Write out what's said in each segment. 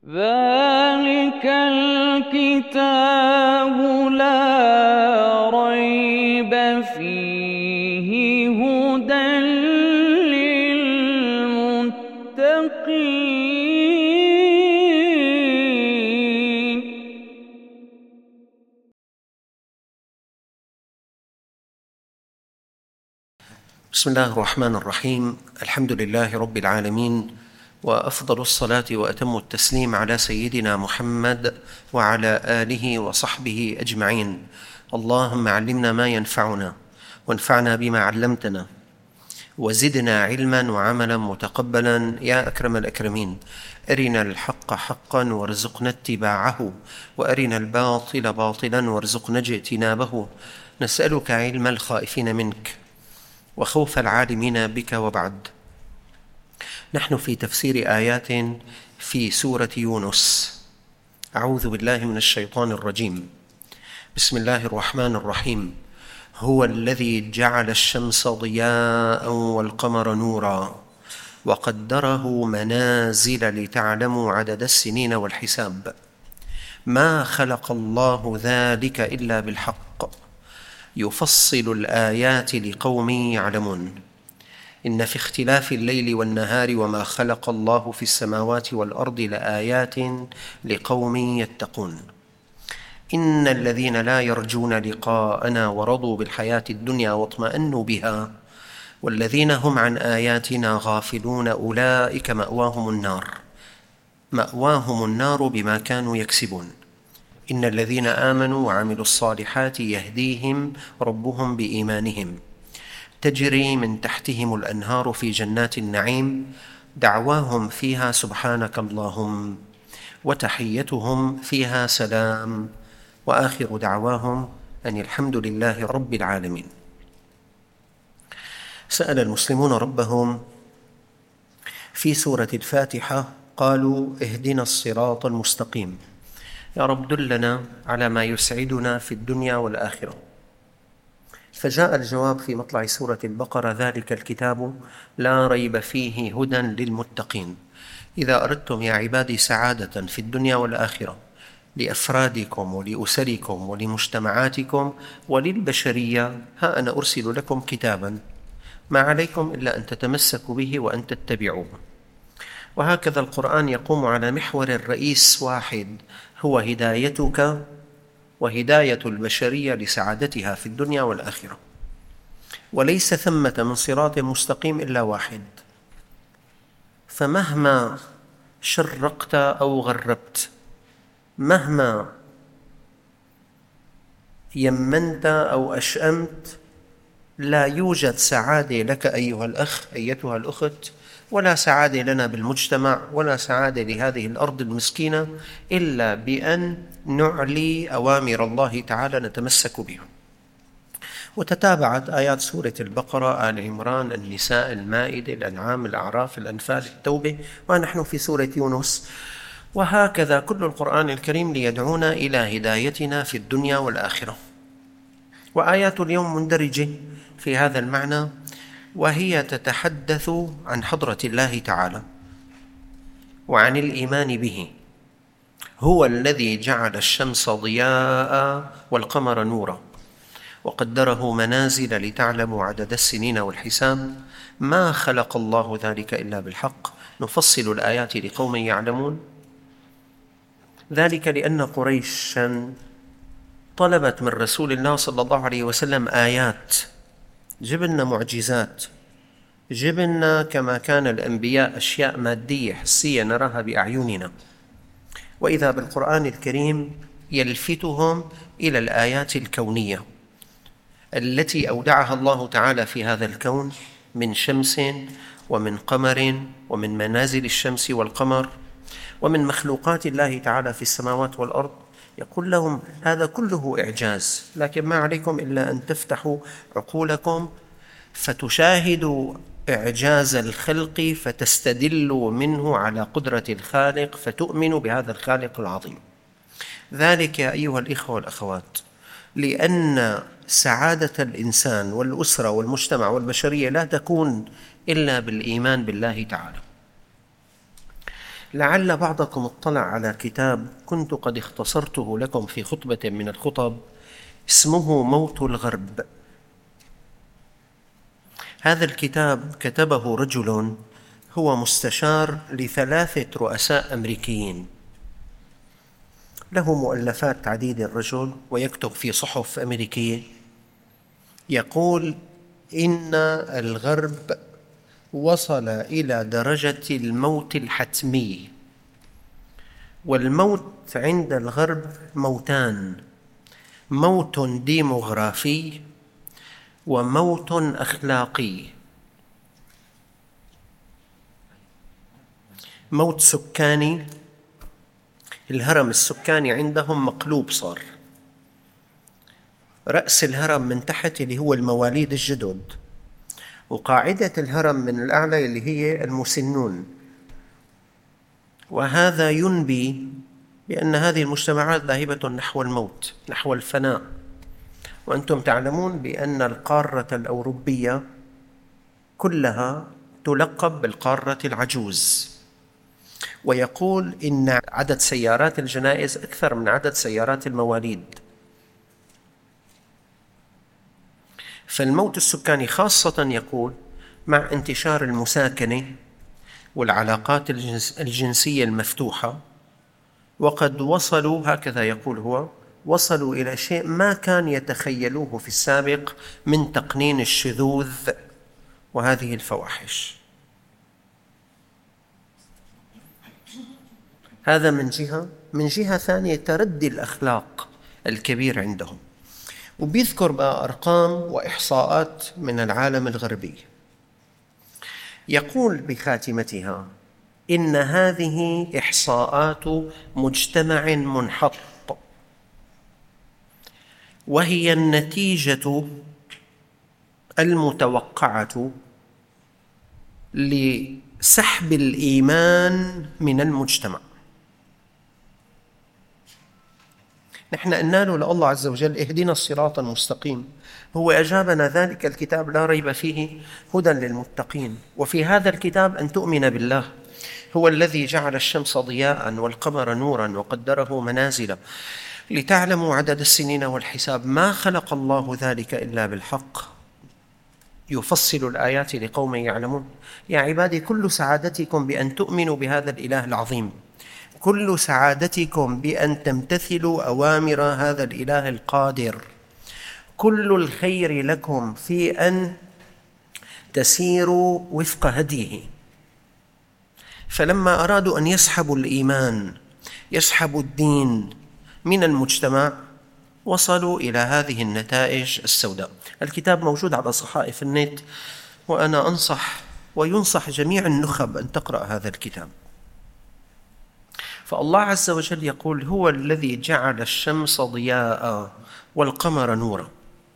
ذلك الكتاب لا ريب فيه هدى للمتقين. بسم الله الرحمن الرحيم. الحمد لله رب العالمين، وأفضل الصلاة وأتم التسليم على سيدنا محمد وعلى آله وصحبه أجمعين. اللهم علمنا ما ينفعنا وانفعنا بما علمتنا وزدنا علما وعملا متقبلا يا أكرم الأكرمين. أرنا الحق حقا وارزقنا اتباعه، وأرنا الباطل باطلا وارزقنا اجتنابه. نسألك علم الخائفين منك وخوف العالمين بك. وبعد، نحن في تفسير آيات في سورة يونس. أعوذ بالله من الشيطان الرجيم. بسم الله الرحمن الرحيم. هو الذي جعل الشمس ضياء والقمر نورا وقدره منازل لتعلموا عدد السنين والحساب. ما خلق الله ذلك إلا بالحق يفصل الآيات لقوم يعلمون. إن في اختلاف الليل والنهار وما خلق الله في السماوات والأرض لآيات لقوم يتقون. إن الذين لا يرجون لقاءنا ورضوا بالحياة الدنيا واطمأنوا بها والذين هم عن آياتنا غافلون أولئك مأواهم النار بما كانوا يكسبون. إن الذين آمنوا وعملوا الصالحات يهديهم ربهم بإيمانهم تجري من تحتهم الأنهار في جنات النعيم دعواهم فيها سبحانك اللهم وتحيتهم فيها سلام وآخر دعواهم أن الحمد لله رب العالمين. سأل المسلمون ربهم في سورة الفاتحة، قالوا اهدنا الصراط المستقيم، يا رب دلنا على ما يسعدنا في الدنيا والآخرة. فجاء الجواب في مطلع سورة البقرة: ذلك الكتاب لا ريب فيه هدى للمتقين. إذا أردتم يا عبادي سعادة في الدنيا والآخرة لأفرادكم ولأسركم ولمجتمعاتكم وللبشرية، ها أنا أرسل لكم كتابا ما عليكم إلا أن تتمسكوا به وأن تتبعوه. وهكذا القرآن يقوم على محور رئيس واحد، هو هدايتك وهداية البشرية لسعادتها في الدنيا والآخرة. وليس ثمة من صراط مستقيم إلا واحد. فمهما شرقت أو غربت، مهما يمنت أو أشأمت، لا يوجد سعادة لك أيها الأخ أيتها الأخت، ولا سعادة لنا بالمجتمع، ولا سعادة لهذه الأرض المسكينة إلا بأن نعلي أوامر الله تعالى نتمسك بها. وتتابعت آيات سورة البقرة، آل عمران، النساء، المائدة، الأنعام، الأعراف، الأنفال، التوبة، ونحن في سورة يونس. وهكذا كل القرآن الكريم ليدعونا إلى هدايتنا في الدنيا والآخرة. وآيات اليوم مندرجة في هذا المعنى، وهي تتحدث عن حضرة الله تعالى وعن الإيمان به. هو الذي جعل الشمس ضياء والقمر نورا وقدره منازل لتعلموا عدد السنين والحساب. ما خلق الله ذلك إلا بالحق نفصل الآيات لقوم يعلمون. ذلك لأن قريشا طلبت من رسول الله صلى الله عليه وسلم آيات، جبلنا معجزات، جبلنا كما كان الأنبياء أشياء مادية حسية نراها بأعيننا. وإذا بالقرآن الكريم يلفتهم إلى الآيات الكونية التي أودعها الله تعالى في هذا الكون من شمس ومن قمر ومن منازل الشمس والقمر ومن مخلوقات الله تعالى في السماوات والأرض. يقول لهم هذا كله إعجاز، لكن ما عليكم إلا أن تفتحوا عقولكم فتشاهدوا إعجاز الخلق فتستدلوا منه على قدرة الخالق فتؤمنوا بهذا الخالق العظيم. ذلك يا أيها الإخوة والأخوات لأن سعادة الإنسان والأسرة والمجتمع والبشرية لا تكون إلا بالإيمان بالله تعالى. لعل بعضكم اطلع على كتاب كنت قد اختصرته لكم في خطبة من الخطب، اسمه موت الغرب. هذا الكتاب كتبه رجل هو مستشار ل3 رؤساء أمريكيين، له مؤلفات عديدة الرجل، ويكتب في صحف أمريكية. يقول إن الغرب وصل إلى درجة الموت الحتمي، والموت عند الغرب موتان: موت ديموغرافي وموت أخلاقي. موت سكاني، الهرم السكاني عندهم مقلوب صار، رأس الهرم من تحت اللي هو المواليد الجدد، وقاعدة الهرم من الأعلى اللي هي المسنون. وهذا ينبي بأن هذه المجتمعات ذاهبة نحو الموت، نحو الفناء. وأنتم تعلمون بأن القارة الأوروبية كلها تلقب بالقارة العجوز، ويقول إن عدد سيارات الجنائز أكثر من عدد سيارات المواليد. فالموت السكاني خاصة يقول مع انتشار المساكنة والعلاقات الجنسية المفتوحة، وقد وصلوا، هكذا يقول هو، وصلوا إلى شيء ما كان يتخيلوه في السابق من تقنين الشذوذ وهذه الفواحش. هذا من جهة. من جهة ثانية تردي الأخلاق الكبير عندهم. وبيذكر بقى أرقام وإحصاءات من العالم الغربي. يقول بخاتمتها: إن هذه إحصاءات مجتمع منحط، وهي النتيجة المتوقعة لسحب الإيمان من المجتمع. نحن قلنا له لله عز وجل: اهدنا الصراط المستقيم. هو أجابنا: ذلك الكتاب لا ريب فيه هدى للمتقين. وفي هذا الكتاب أن تؤمن بالله، هو الذي جعل الشمس ضياء والقمر نورا وقدره منازل لتعلموا عدد السنين والحساب، ما خلق الله ذلك إلا بالحق، يفصل الآيات لقوم يعلمون. يا عبادي كل سعادتكم بأن تؤمنوا بهذا الإله العظيم، كل سعادتكم بأن تمتثلوا أوامر هذا الإله القادر، كل الخير لكم في أن تسيروا وفق هديه. فلما أرادوا أن يسحبوا الإيمان، يسحبوا الدين من المجتمع، وصلوا إلى هذه النتائج السوداء. الكتاب موجود على صحائف النت، وأنا أنصح وينصح جميع النخب أن تقرأ هذا الكتاب. فالله عز وجل يقول: هو الذي جعل الشمس ضياء والقمر نورا.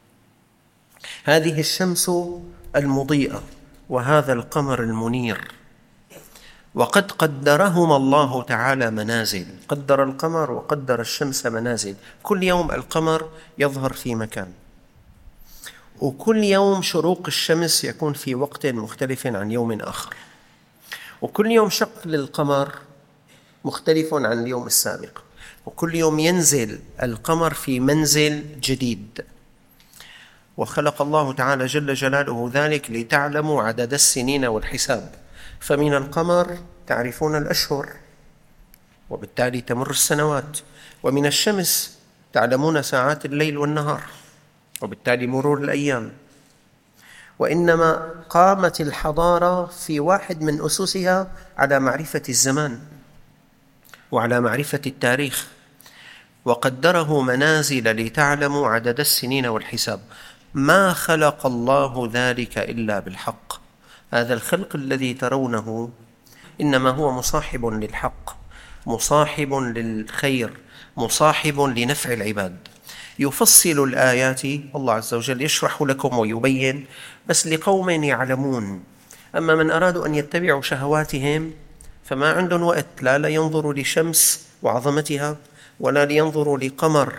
هذه الشمس المضيئة وهذا القمر المنير، وقد قدرهما الله تعالى منازل، قدر القمر وقدر الشمس منازل. كل يوم القمر يظهر في مكان، وكل يوم شروق الشمس يكون في وقت مختلف عن يوم آخر، وكل يوم شق للقمر مختلف عن اليوم السابق، وكل يوم ينزل القمر في منزل جديد. وخلق الله تعالى جل جلاله ذلك لتعلموا عدد السنين والحساب. فمن القمر تعرفون الأشهر، وبالتالي تمر السنوات، ومن الشمس تعلمون ساعات الليل والنهار، وبالتالي مرور الأيام. وإنما قامت الحضارة في واحد من أسسها على معرفة الزمان وعلى معرفة التاريخ، وقدره منازل لتعلموا عدد السنين والحساب. ما خلق الله ذلك إلا بالحق. هذا الخلق الذي ترونه إنما هو مصاحب للحق، مصاحب للخير، مصاحب لنفع العباد. يفصل الآيات، الله عز وجل يشرح لكم ويبين، بس لقوم يعلمون. أما من أرادوا أن يتبعوا شهواتهم فما عندهم وقت، لا ينظروا لشمس وعظمتها، ولا لينظروا لقمر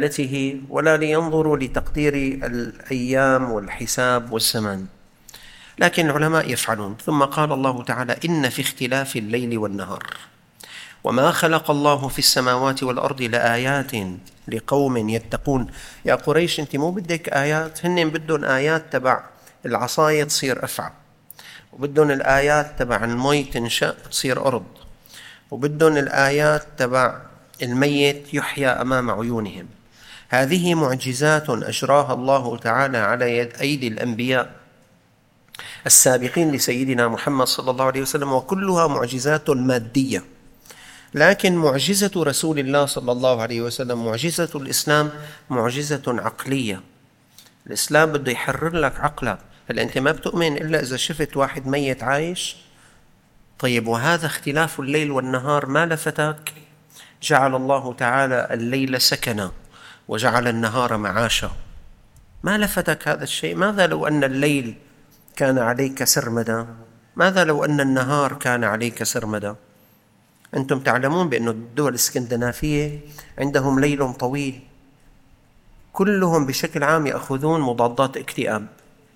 وجلالته، ولا لينظروا لتقدير الأيام والحساب والزمان. لكن العلماء يفعلون. ثم قال الله تعالى: إن في اختلاف الليل والنهار وما خلق الله في السماوات والأرض لآيات لقوم يتقون. يا قريش، أنت مو بدك آيات، هن بدهم آيات تبع العصاية تصير أفعى، وبدهم الآيات تبع المي تنشأ تصير أرض، وبدهم الآيات تبع الميت يحيى أمام عيونهم. هذه معجزات أجراها الله تعالى على يد أيدي الأنبياء السابقين لسيدنا محمد صلى الله عليه وسلم، وكلها معجزات مادية. لكن معجزة رسول الله صلى الله عليه وسلم، معجزة الإسلام، معجزة عقلية. الإسلام بده يحرر لك عقلك. هل أنت ما بتؤمن إلا إذا شفت واحد ميت عايش؟ طيب، وهذا اختلاف الليل والنهار ما لفتك؟ جعل الله تعالى الليل سكنا وجعل النهار معاشا. ما لفتك هذا الشيء؟ ماذا لو أن الليل كان عليك سرمدا؟ ماذا لو أن النهار كان عليك سرمدا؟ أنتم تعلمون بأن الدول الاسكندنافية عندهم ليل طويل، كلهم بشكل عام يأخذون مضادات اكتئاب،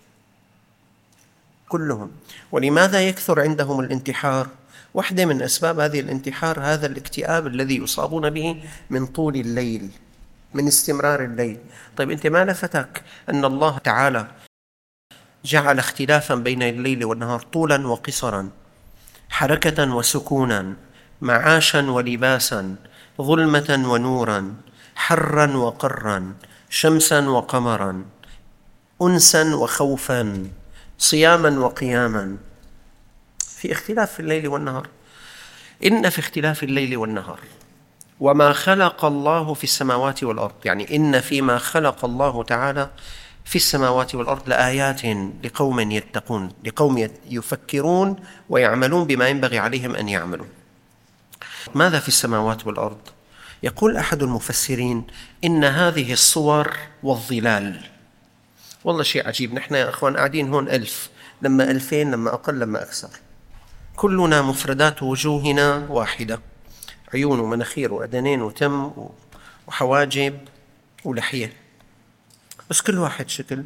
كلهم. ولماذا يكثر عندهم الانتحار؟ واحدة من أسباب هذه الانتحار هذا الاكتئاب الذي يصابون به من طول الليل، من استمرار الليل. طيب، أنت ما لفتك أن الله تعالى جعل اختلافا بين الليل والنهار، طولا وقصرا، حركة وسكونا، معاشا ولباسا، ظلمة ونورا، حرا وقرا، شمسا وقمرا، أنسا وخوفا، صياما وقياما، في اختلاف في الليل والنهار. إن في اختلاف الليل والنهار وما خلق الله في السماوات والأرض، يعني إن فيما خلق الله تعالى في السماوات والأرض لآيات لقوم يتقون، لقوم يفكرون ويعملون بما ينبغي عليهم أن يعملوا. ماذا في السماوات والأرض؟ يقول أحد المفسرين: إن هذه الصور والظلال. والله شيء عجيب، نحن يا أخوان قاعدين هون 1000، لما 2000، لما أقل، لما أكثر، كلنا مفردات وجوهنا واحدة، عيون ومناخير وأذنين وتم وحواجب ولحية، بس كل واحد شكل.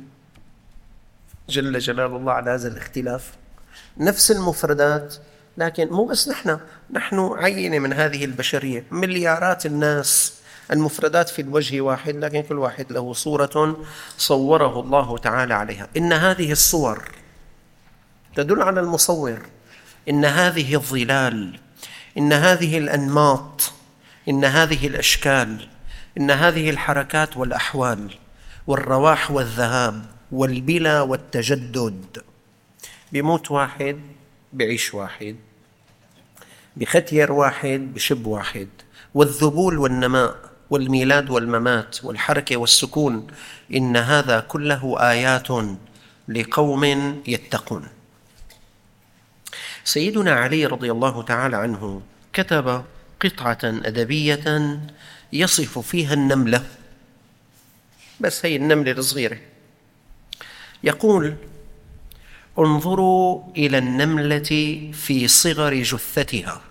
جل جلال الله على هذا الاختلاف. نفس المفردات، لكن مو بس نحن عينة من هذه البشرية، مليارات الناس، المفردات في الوجه واحد، لكن كل واحد له صورة صوره الله تعالى عليها. إن هذه الصور تدل على المصور، إن هذه الظلال، إن هذه الأنماط، إن هذه الأشكال، إن هذه الحركات والأحوال والرواح والذهاب والبلا والتجدد. بيموت واحد بعيش واحد، بختير واحد بشب واحد، والذبول والنماء والميلاد والممات والحركة والسكون. إن هذا كله آيات لقوم يتقون. سيدنا علي رضي الله تعالى عنه كتب قطعة أدبية يصف فيها النملة، بس هي النملة الصغيرة. يقول: انظروا إلى النملة في صغر جثتها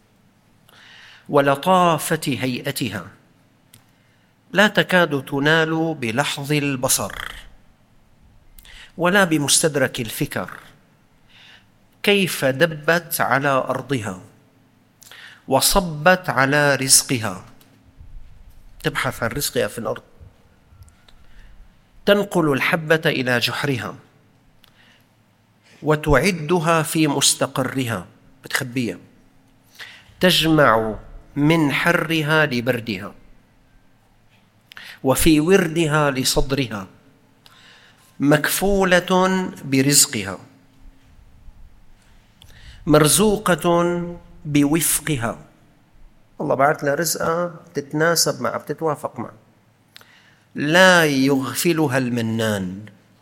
ولطافة هيئتها، لا تكاد تنال بلحظ البصر ولا بمستدرك الفكر، كيف دبت على أرضها وصبت على رزقها، تبحث عن رزقها في الأرض، تنقل الحبة إلى جحرها وتعدها في مستقرها، بتخبيها، تجمع من حرها لبردها وفي وردها لصدرها، مكفولة برزقها، مرزوقة بوفقها. الله بعث لها رزقها تتناسب معها، بتتوافق معها. لا يغفلها المنان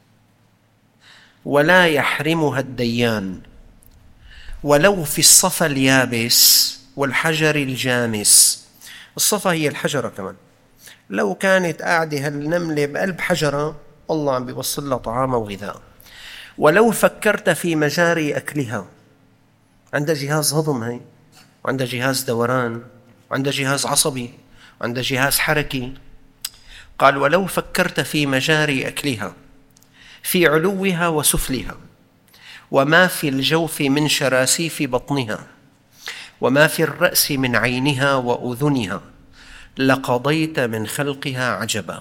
ولا يحرمها الديان، ولو في الصفا اليابس والحجر الجامس. الصفا هي الحجرة كمان، لو كانت قاعدة هالنملة بقلب حجرة الله عم بيوصل لها طعامها وغذاء. ولو فكرت في مجاري أكلها، عندها جهاز هضم هي، وعندها جهاز دوران، وعندها جهاز عصبي، وعندها جهاز حركي. قال: ولو فكرت في مجاري أكلها، في علوها وسفلها، وما في الجوف من شراسيف بطنها وما في الرأس من عينها وأذنها لقضيت من خلقها عجبا.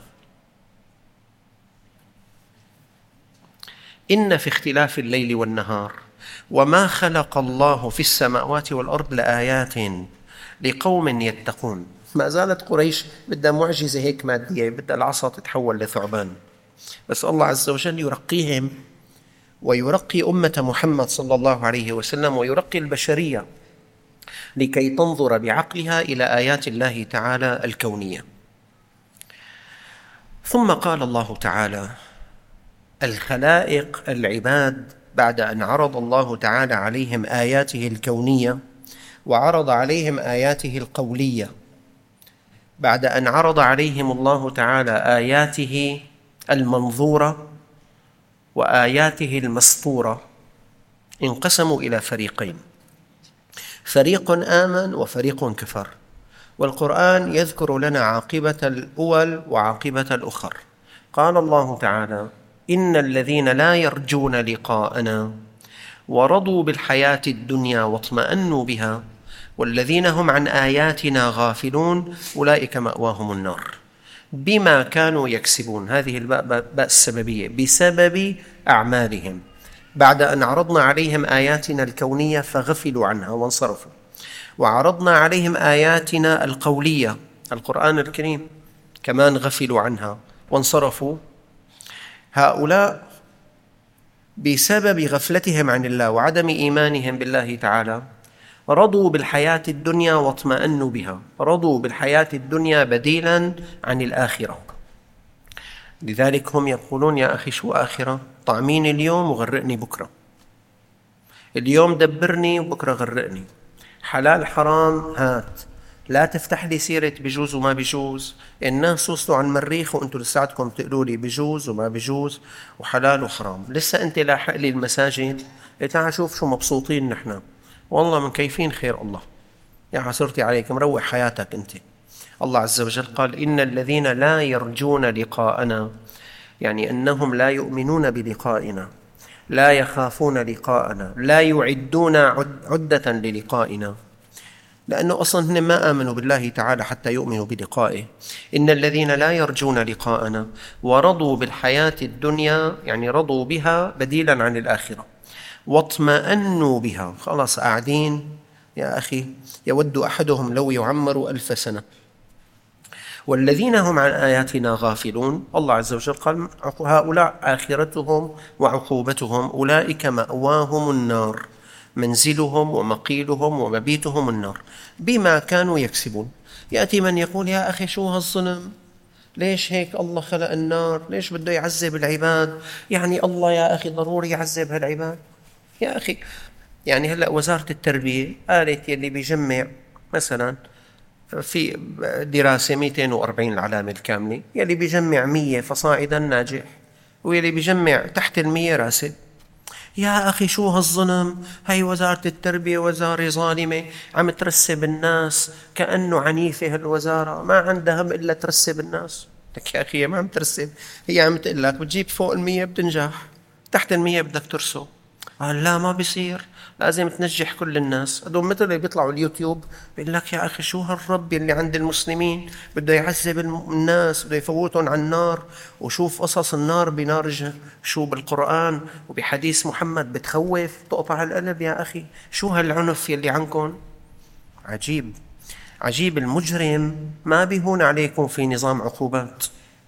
إن في اختلاف الليل والنهار وما خلق الله في السماوات والأرض لآيات لقوم يتقون. ما زالت قريش بدها معجزة هيك مادية، بدها العصا تتحول لثعبان، بس الله عز وجل يرقيهم ويرقي أمة محمد صلى الله عليه وسلم ويرقي البشرية لكي تنظر بعقلها إلى آيات الله تعالى الكونية. ثم قال الله تعالى: الخلائق العباد بعد أن عرض الله تعالى عليهم آياته الكونية وعرض عليهم آياته القولية، بعد أن عرض عليهم الله تعالى آياته المنظورة وآياته المسطورة، انقسموا إلى فريقين: فريق آمن وفريق كفر. والقرآن يذكر لنا عاقبة الأول وعاقبة الأخر. قال الله تعالى: إن الذين لا يرجون لقاءنا ورضوا بالحياة الدنيا واطمأنوا بها والذين هم عن آياتنا غافلون أولئك مأواهم النار بما كانوا يكسبون. هذه الباء السببية، بسبب أعمالهم، بعد أن عرضنا عليهم آياتنا الكونية فغفلوا عنها وانصرفوا، وعرضنا عليهم آياتنا القولية القرآن الكريم كمان غفلوا عنها وانصرفوا. هؤلاء بسبب غفلتهم عن الله وعدم إيمانهم بالله تعالى رضوا بالحياة الدنيا واطمأنوا بها، رضوا بالحياة الدنيا بديلا عن الآخرة. لذلك هم يقولون: يا أخي شو آخرة؟ طعميني اليوم وغرقني بكرة، اليوم دبرني وبكرة غرقني، حلال حرام هات، لا تفتح لي سيرة بجوز وما بجوز، الناس وصلوا عن مريخ وانتم لساتكم تقولوا لي بجوز وما بجوز وحلال وحرام، لسه انت لاحق لي المساجد، تعال شوف شو مبسوطين نحن، والله من كيفين خير الله، يا عسرتي عليك مروح حياتك انت. الله عز وجل قال: إن الذين لا يرجون لقاءنا، يعني أنهم لا يؤمنون بلقائنا، لا يخافون لقاءنا، لا يعدون عدة للقائنا، لأنه أصلا هم ما آمنوا بالله تعالى حتى يؤمنوا بلقائه. إن الذين لا يرجون لقاءنا ورضوا بالحياة الدنيا، يعني رضوا بها بديلا عن الآخرة، واطمأنوا بها، خلاص قاعدين يا أخي يود أحدهم لو يعمر 1000 سنة. والذين هم عن آياتنا غافلون، الله عز وجل قال: هؤلاء آخرتهم وعقوبتهم أولئك مأواهم النار، منزلهم ومقيلهم ومبيتهم النار بما كانوا يكسبون. يأتي من يقول: يا أخي شو هالظلم؟ ليش هيك الله خلق النار؟ ليش بده يعذب العباد؟ يعني الله يا أخي ضروري يعذب هالعباد؟ يا أخي يعني هلأ وزارة التربية قالت يلي بيجمع مثلا في دراسة 240 العلامة الكاملة، يلي بيجمع 100 فصاعدا ناجح، ويلي بيجمع تحت 100 راسب. يا أخي شو هالظلم؟ هاي وزارة التربية وزارة ظالمة عم ترسب الناس، كأنه عنيفة هالوزارة، ما عندها هم إلا ترسب الناس. لك يا أخي هي ما عم ترسب، هي عم تقول لك بتجيب فوق 100 بتنجح، تحت 100 بدك ترسو. قال لا ما بيصير، لازم تنجح كل الناس. هذول مثل اللي بيطلعوا اليوتيوب بيقول لك: يا أخي شو هالرب اللي عند المسلمين بده يعذب الناس، بده يفوتهم على النار، وشوف قصص النار بنار شو بالقرآن وبحديث محمد بتخوف تقطع القلب. يا أخي شو هالعنف يلي عنكم؟ عجيب عجيب. المجرم ما بيهون عليكم في نظام عقوبات،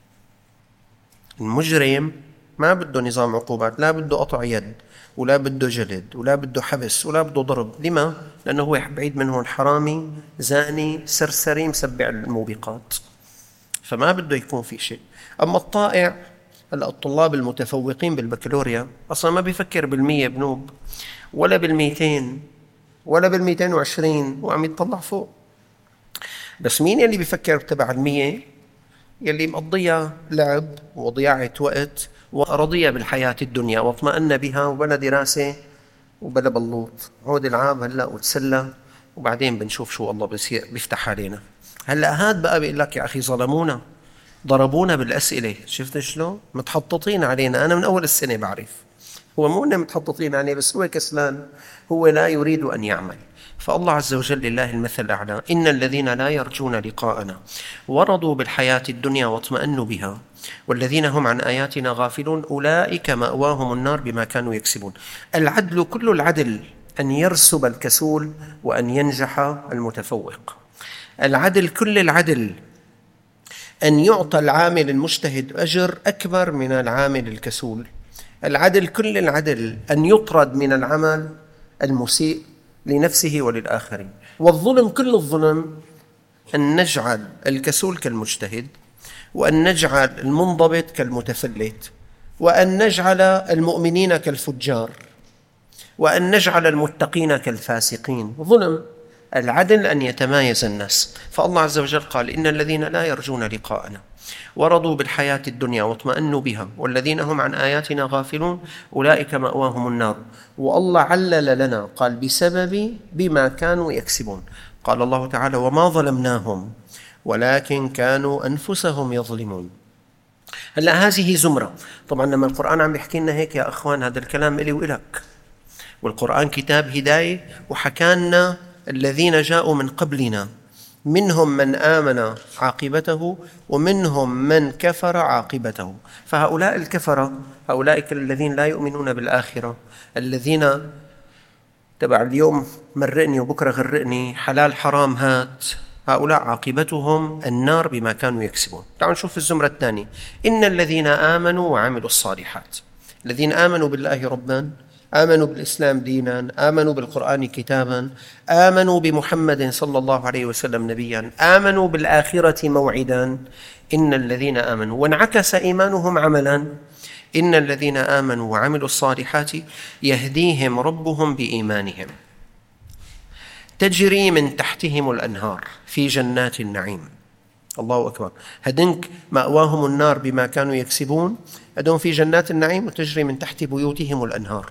المجرم ما بده نظام عقوبات، لا بده قطع يد ولا بده جلد ولا بده حبس ولا بده ضرب. لما؟ لأنه هو بعيد منه حرامي زاني سرسري مسبع الموبقات، فما بده يكون في شيء. أما الطائع، الطلاب المتفوقين بالبكالوريا أصلا ما بيفكر بالمية بنوب ولا بالميتين ولا بال220 وعم يتطلع فوق. بس مين يلي بيفكر تبع 100؟ يلي مقضيها لعب وضياعة وقت ورضية بالحياة الدنيا واطمأن بها وبلا دراسة وبلا بلوط، عود العاب هلا وتسلى وبعدين بنشوف شو الله بيفتح علينا. هلا هاد بقى بيقول لك: يا أخي ظلمونا، ضربونا بالأسئلة، شفت شلون متحططين علينا. أنا من أول السنة بعرف هو مو إنه متحططين عليه، بس هو كسلان، هو لا يريد أن يعمل. فالله عز وجل لله المثل الأعلى: إن الذين لا يرجون لقاءنا ورضوا بالحياة الدنيا واطمأنوا بها والذين هم عن آياتنا غافلون أولئك مأواهم النار بما كانوا يكسبون. العدل كل العدل أن يرسب الكسول وأن ينجح المتفوق. العدل كل العدل أن يعطى العامل المجتهد أجر أكبر من العامل الكسول. العدل كل العدل أن يطرد من العمل المسيء لنفسه وللآخرين. والظلم كل الظلم أن نجعل الكسول كالمجتهد، وأن نجعل المنضبط كالمتفلت، وأن نجعل المؤمنين كالفجار، وأن نجعل المتقين كالفاسقين. ظلم. العدل أن يتمايز الناس. فالله عز وجل قال: إن الذين لا يرجون لقاءنا ورضوا بالحياة الدنيا واطمأنوا بها والذين هم عن آياتنا غافلون أولئك مأواهم النار. والله علل لنا، قال: بسبب بما كانوا يكسبون. قال الله تعالى: وما ظلمناهم ولكن كانوا أنفسهم يظلمون. هلأ هذه زمرة. طبعا لما القرآن عم يحكي لنا هيك يا أخوان، هذا الكلام إلي وإلك، والقرآن كتاب هداية، وحكانا الذين جاءوا من قبلنا منهم من آمن عاقبته ومنهم من كفر عاقبته. فهؤلاء الكفرة، هؤلاء الذين لا يؤمنون بالآخرة، الذين تبع اليوم مرقني وبكرة غرقني، حلال حرام هات، هؤلاء عاقبتهم النار بما كانوا يكسبون. تعالوا نشوف الزمرة الثانية: إن الذين آمنوا وعملوا الصالحات. الذين آمنوا بالله ربا، آمنوا بالإسلام دينا، آمنوا بالقرآن كتابا، آمنوا بمحمد صلى الله عليه وسلم نبيا، آمنوا بالآخرة موعدا. إن الذين آمنوا، وانعكس إيمانهم عملا: إن الذين آمنوا وعملوا الصالحات يهديهم ربهم بإيمانهم تجري من تحتهم الأنهار في جنات النعيم. الله أكبر. هدنك مأواهم النار بما كانوا يكسبون، هدون في جنات النعيم وتجري من تحت بيوتهم الأنهار.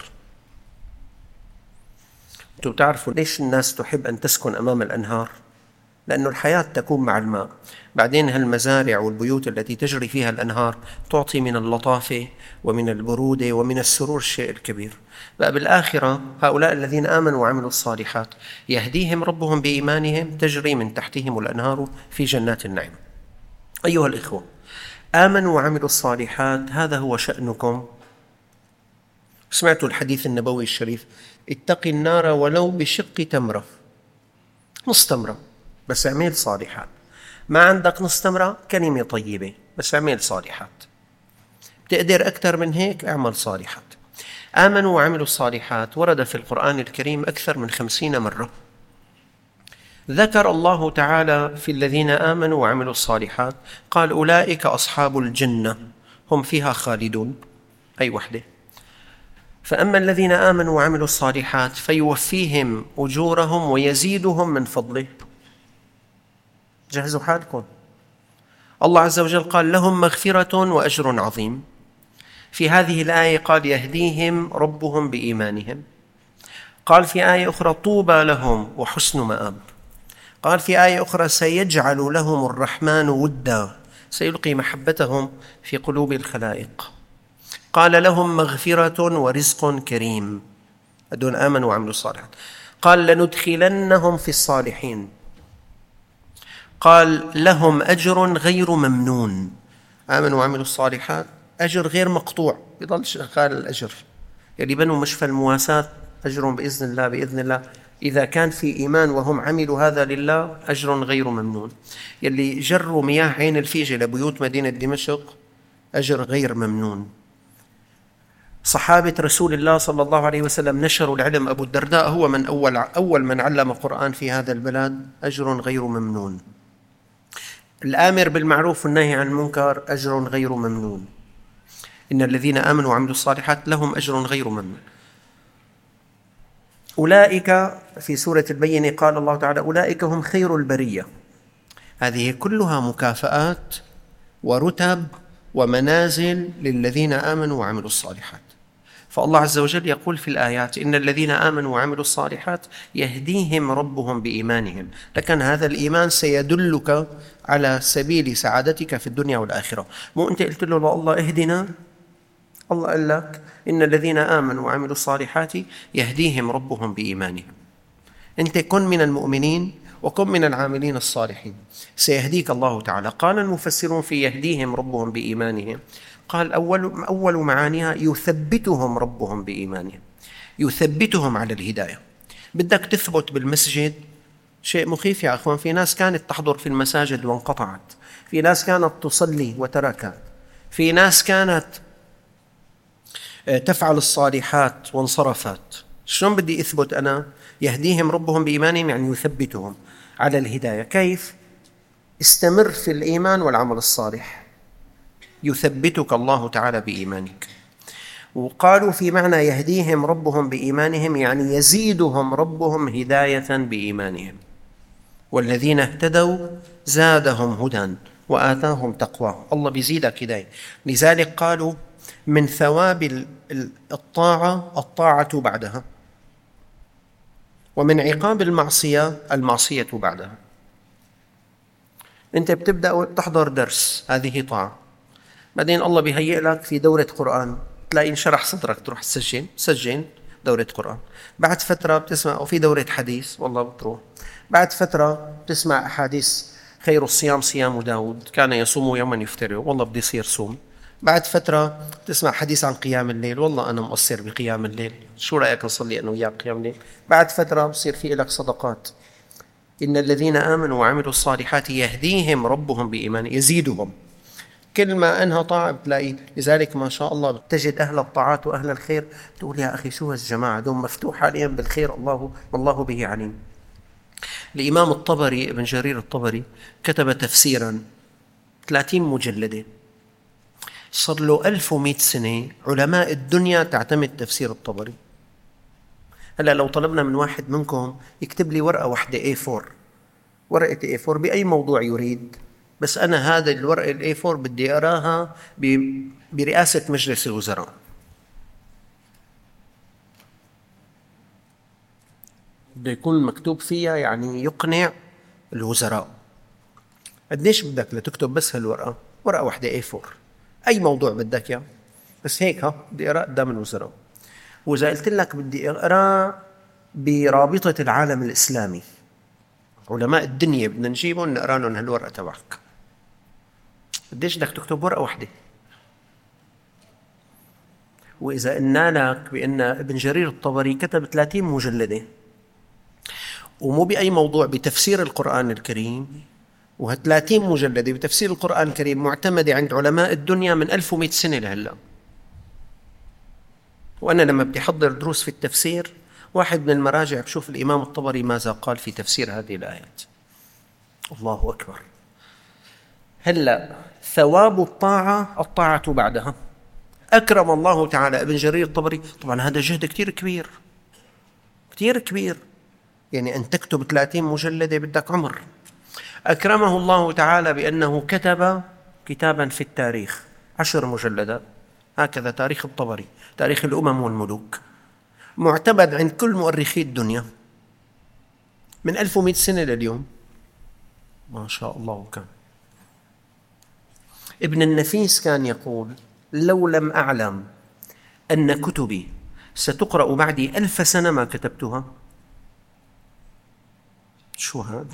أنتم تعرفوا ليش الناس تحب أن تسكن أمام الأنهار؟ لأن الحياة تكون مع الماء. بعدين هالمزارع والبيوت التي تجري فيها الأنهار تعطي من اللطافة ومن البرودة ومن السرور الشيء الكبير. بقى بالآخرة هؤلاء الذين آمنوا وعملوا الصالحات يهديهم ربهم بإيمانهم تجري من تحتهم الأنهار في جنات النعيم. أيها الإخوة، آمنوا وعملوا الصالحات، هذا هو شأنكم. سمعتوا الحديث النبوي الشريف: اتق النار ولو بشق تمرة، نص تمرة بس اعمل صالحات. ما عندك نص تمرة، كلمة طيبة بس اعمل صالحات. بتقدر أكثر من هيك، اعمل صالحات. آمنوا وعملوا الصالحات ورد في القرآن الكريم أكثر من 50 مرة. ذكر الله تعالى في الذين آمنوا وعملوا الصالحات قال: أولئك أصحاب الجنة هم فيها خالدون. أي وحدة. فأما الذين آمنوا وعملوا الصالحات فيوفيهم أجورهم ويزيدهم من فضله. جهزوا حالكم. الله عز وجل قال: لهم مغفرة وأجر عظيم. في هذه الآية قال: يهديهم ربهم بإيمانهم. قال في آية أخرى: طوبى لهم وحسن مآب. قال في آية أخرى: سيجعل لهم الرحمن ودا، سيلقي محبتهم في قلوب الخلائق. قال: لهم مغفرة ورزق كريم. أدون آمنوا وعملوا الصالحات. قال: لندخلنهم في الصالحين. قال: لهم أجر غير ممنون. آمنوا وعملوا الصالحات أجر غير مقطوع، بيضل شغال الأجر. يلي بنوا مشفى المواساة أجرهم بإذن الله بإذن الله. إذا كان في إيمان وهم عملوا هذا لله أجر غير ممنون. يلي جروا مياه عين الفيجة لبيوت مدينة دمشق أجر غير ممنون. صحابة رسول الله صلى الله عليه وسلم نشروا العلم، أبو الدرداء هو من أول من علم قرآن في هذا البلاد، أجر غير ممنون. الآمر بالمعروف والنهي عن المنكر أجر غير ممنون. إن الذين آمنوا وعملوا الصالحات لهم أجر غير ممنون. أولئك في سورة البينة قال الله تعالى: أولئك هم خير البرية. هذه كلها مكافآت ورتب ومنازل للذين آمنوا وعملوا الصالحات. فالله عز وجل يقول في الآيات: إن الذين آمنوا وعملوا الصالحات يهديهم ربهم بإيمانهم. لكن هذا الإيمان سيدلك على سبيل سعادتك في الدنيا والآخرة. مو أنت قلت له الله اهدنا، الله قال لك إن الذين آمنوا وعملوا الصالحات يهديهم ربهم بإيمانهم. أنت كن من المؤمنين وكن من العاملين الصالحين سيهديك الله تعالى. قال المفسرون في يهديهم ربهم بإيمانهم، قال أول معانيها يثبتهم ربهم بإيمانهم، يثبتهم على الهداية. بدك تثبت بالمسجد، شيء مخيف يا أخوان، في ناس كانت تحضر في المساجد وانقطعت، في ناس كانت تصلي وتركت، في ناس كانت تفعل الصالحات وانصرفت. شلون بدي أثبت أنا؟ يهديهم ربهم بإيمانهم يعني يثبتهم على الهداية. كيف؟ استمر في الإيمان والعمل الصالح يثبتك الله تعالى بإيمانك. وقالوا في معنى يهديهم ربهم بإيمانهم يعني يزيدهم ربهم هداية بإيمانهم، والذين اهتدوا زادهم هدى وآتاهم تقوى. الله بيزيدك هداية. لذلك قالوا من ثواب الطاعة بعدها، ومن عقاب المعصية بعدها. أنت بتبدأ تحضر درس، هذه طاعة، بعدين الله بيهيئ لك في دورة قرآن، تلاقي انشرح صدرك تروح تسجل دورة قرآن. بعد فترة بتسمع أو في دورة حديث، والله بتروح. بعد فترة بتسمع أحاديث خير الصيام صيام داود كان يصوم يوما يفطر، والله بدي يصير صوم. بعد فترة تسمع حديث عن قيام الليل، والله أنا مقصر بقيام الليل، شو رأيك نصلي أنا وياك قيام الليل. بعد فترة بصير في لك صدقات. إن الذين آمنوا وعملوا الصالحات يهديهم ربهم بإيمان يزيدهم. كل ما أنها طاعة بتلاقي. لذلك ما شاء الله تجد أهل الطاعات وأهل الخير تقول يا أخي شو هالجماعة دوم مفتوح عليهم بالخير، الله به عليم. الإمام الطبري ابن جرير الطبري كتب تفسيرا 30 مجلدة، صار له 1100 سنة علماء الدنيا تعتمد تفسير الطبري. هلأ لو طلبنا من واحد منكم يكتب لي ورقة واحدة A4، ورقة A4 بأي موضوع يريد، بس أنا هذا الورقة A4 بدي أراها برئاسة مجلس الوزراء، بده يكون مكتوب فيها يعني يقنع الوزراء. قديش بدك لتكتب بس هالورقة؟ ورقة واحدة A4، أي موضوع بدك إياه، بس هيك بدي أقرأ قدام الوزراء. وإذا قلت لك بدي أقرأ برابطة العالم الإسلامي، علماء الدنيا بدنا نجيبهم نقرأ لهم هالورقة تبعك، قديش بدك تكتب؟ ورقة واحدة. وإذا قلنا لك بأن ابن جرير الطبري كتب 30 مجلدة ومو بأي موضوع، بتفسير القرآن الكريم، وه30 مجلدة بتفسير القرآن الكريم معتمدة عند علماء الدنيا من 1100 سنة لهلأ. وأنا لما بدي أحضر دروس في التفسير، واحد من المراجع بشوف الإمام الطبري ماذا قال في تفسير هذه الآيات. الله أكبر. هلأ ثواب الطاعة بعدها. أكرم الله تعالى ابن جرير الطبري، طبعا هذا جهد كتير كبير، كتير كبير، يعني أن تكتب 30 مجلدة بدك عمر. أكرمه الله تعالى بأنه كتب كتابا في التاريخ 10 مجلدات، هكذا تاريخ الطبري، تاريخ الأمم والملوك، معتمد عند كل مؤرخي الدنيا من 1100 سنة لليوم. ما شاء الله. كان ابن النفيس كان يقول لو لم أعلم أن كتبي ستقرأ بعدي 1000 سنة ما كتبتها. شو هذا؟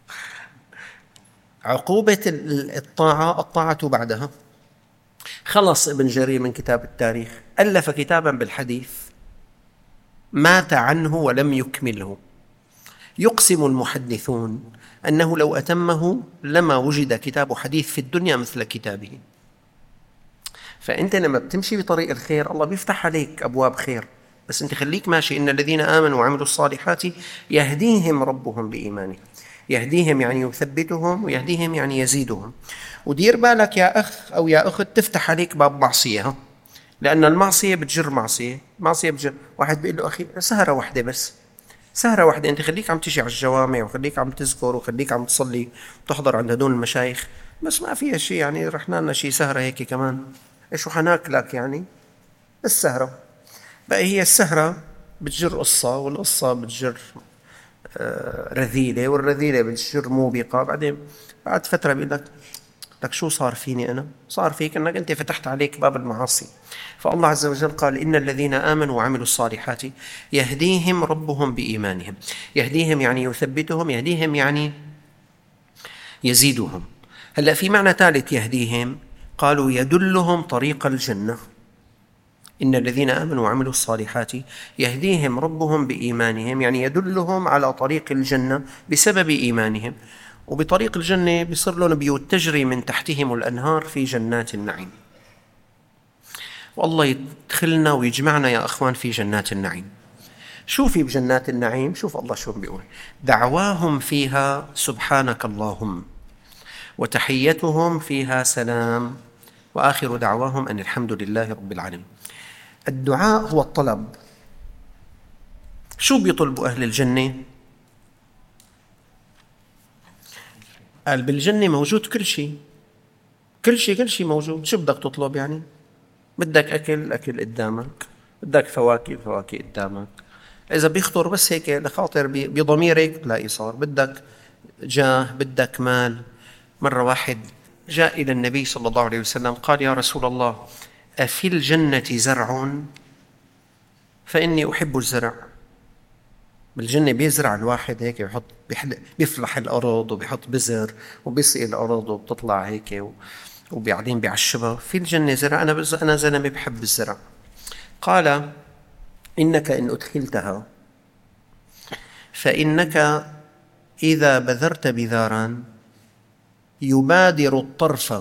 عقوبة الطاعة بعدها. خلص ابن جرير من كتاب التاريخ، ألف كتابا بالحديث مات عنه ولم يكمله. يقسم المحدثون أنه لو أتمه لما وجد كتاب حديث في الدنيا مثل كتابه. فأنت لما بتمشي بطريق الخير الله بيفتح عليك أبواب خير، بس أنت خليك ماشي. إن الذين آمنوا وعملوا الصالحات يهديهم ربهم بإيمانهم. يهديهم يعني يثبتهم، ويهديهم يعني يزيدهم. ودير بالك يا أخ أو يا أخت تفتح عليك باب معصية، لأن المعصية بتجر معصية بتجر. واحد بيقول له أخي سهرة واحدة، بس سهرة واحدة، أنت خليك عم تجي على الجوامع وخليك عم تذكر وخليك عم تصلي وتحضر عند هدول المشايخ، بس ما فيها شيء يعني رحنا لنا شيء سهرة هيك كمان، إيش وحناكلك يعني السهرة بقى. هي السهرة بتجر قصة، والقصة بتجر رذيلة، والرذيلة بتجر موبقة. بعدين بعد فترة بيقول لك لك شو صار فيني أنا؟ صار فيك أنك أنت فتحت عليك باب المعاصي. فالله عز وجل قال إن الذين آمنوا وعملوا الصالحات يهديهم ربهم بإيمانهم. يهديهم يعني يثبتهم، يهديهم يعني يزيدهم. هلأ في معنى ثالث يهديهم، قالوا يدلهم طريق الجنة. إن الذين آمنوا وعملوا الصالحات يهديهم ربهم بإيمانهم، يعني يدلهم على طريق الجنة بسبب إيمانهم. وبطريق الجنة بيصير لهم بيوت تجري من تحتهم الأنهار في جنات النعيم. والله يدخلنا ويجمعنا يا أخوان في جنات النعيم. شو في بجنات النعيم؟ شوف الله شو بيقول: دعواهم فيها سبحانك اللهم وتحيتهم فيها سلام وآخر دعواهم أن الحمد لله رب العالمين. الدعاء هو الطلب. شو بيطلبوا أهل الجنة؟ قال بالجنة موجود كل شيء، كل شيء موجود. شو بدك تطلب يعني؟ بدك أكل قدامك، بدك فواكه قدامك. إذا بيخطر بس هيك لخاطر بضميرك تلاقي صار. بدك جاه، بدك مال. مرة واحد جاء إلى النبي صلى الله عليه وسلم قال: يا رسول الله، أفي الجنة زرع؟ فإني أحب الزرع. بالجنة بيزرع الواحد هيك، بيفلح الأرض وبيحط بذر وبيسقي الأرض وبتطلع هيك وبعدين بيعشبها. في الجنة زرع. أنا زلمة بحب الزرع. قال: إنك إن أدخلتها فإنك إذا بذرت بذارا يبادر الطرف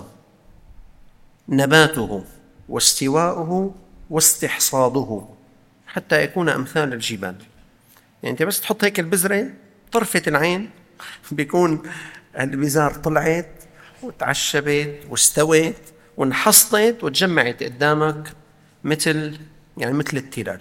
نباته واستواؤه واستحصاده حتى يكون أمثال الجبال. يعني أنت بس تحط هيك البذرة طرفة العين بيكون البذار طلعت وتعشبت واستوت وانحصت وتجمعت قدامك مثل التلال.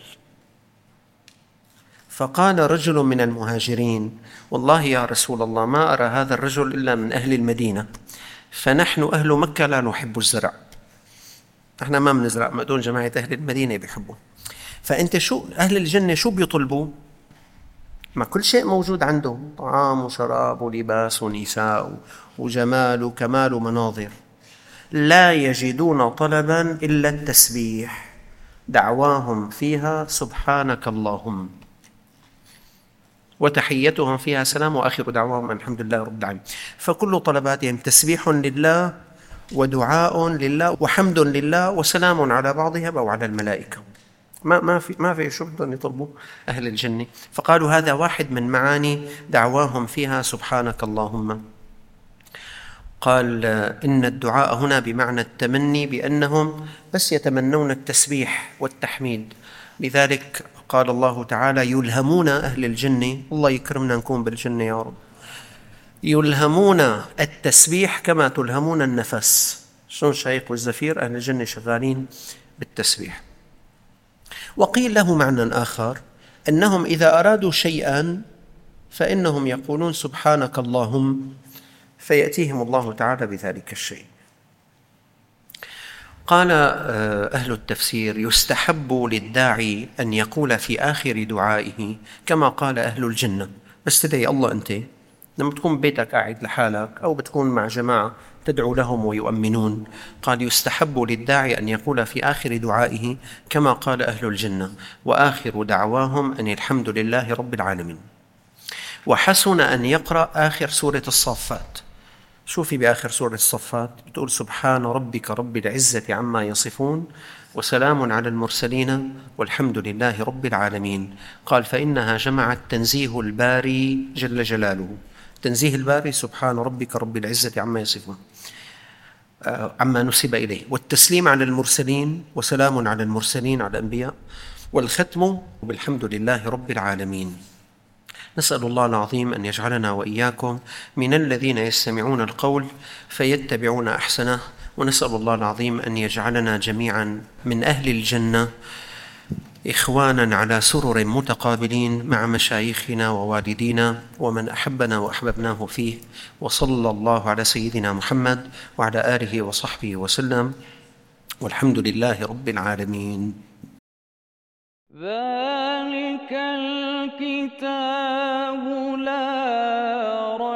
فقال رجل من المهاجرين: والله يا رسول الله، ما أرى هذا الرجل إلا من أهل المدينة، فنحن أهل مكة لا نحب الزرع. احنا ما بنزرع، ما دون جماعة أهل المدينة بيحبوا. فأنت شو أهل الجنة شو بيطلبوا؟ ما كل شيء موجود عندهم، طعام وشراب ولباس ونساء وجمال وكمال ومناظر. لا يجدون طلبا إلا التسبيح. دعواهم فيها سبحانك اللهم وتحيتهم فيها سلام وآخر دعواهم أن الحمد لله رب العالمين. فكل طلباتهم تسبيح لله ودعاء لله وحمد لله وسلام على بعضهم أو على الملائكة. ما في شو بدهم يطلبوا أهل الجنة. فقالوا هذا واحد من معاني دعواهم فيها سبحانك اللهم. قال: إن الدعاء هنا بمعنى التمني، بأنهم بس يتمنون التسبيح والتحميد. لذلك قال الله تعالى: يلهمون أهل الجنة. الله يكرمنا نكون بالجنة يا رب. يلهمون التسبيح كما تلهمون النفس. شلون الشهيق والزفير؟ أهل الجنة شغالين بالتسبيح. وقيل له معنى آخر، أنهم إذا أرادوا شيئا فإنهم يقولون سبحانك اللهم، فيأتيهم الله تعالى بذلك الشيء. قال أهل التفسير: يستحب للداعي أن يقول في آخر دعائه كما قال أهل الجنة. بس تدعي الله أنت لما تكون ببيتك قاعد لحالك أو بتكون مع جماعة تدعو لهم ويؤمنون. قال: يستحب للداعي أن يقول في آخر دعائه كما قال أهل الجنة: وآخر دعواهم أن الحمد لله رب العالمين. وحسن أن يقرأ آخر سورة الصافات. شوفي بآخر سورة الصفات بتقول: سبحان ربك رب العزة عما يصفون وسلام على المرسلين والحمد لله رب العالمين. قال: فإنها جمعت تنزيه الباري جل جلاله، تنزيه الباري سبحان ربك رب العزة عما يصفون عما نسب إليه، والتسليم على المرسلين وسلام على المرسلين على الأنبياء، والختم بالحمد لله رب العالمين. نسأل الله العظيم أن يجعلنا وإياكم من الذين يستمعون القول فيتبعون أحسنه، ونسأل الله العظيم أن يجعلنا جميعا من أهل الجنة إخوانا على سرر متقابلين مع مشايخنا ووالدينا ومن أحبنا وأحببناه فيه. وصلى الله على سيدنا محمد وعلى آله وصحبه وسلم، والحمد لله رب العالمين. ذلك الكتاب لا ريب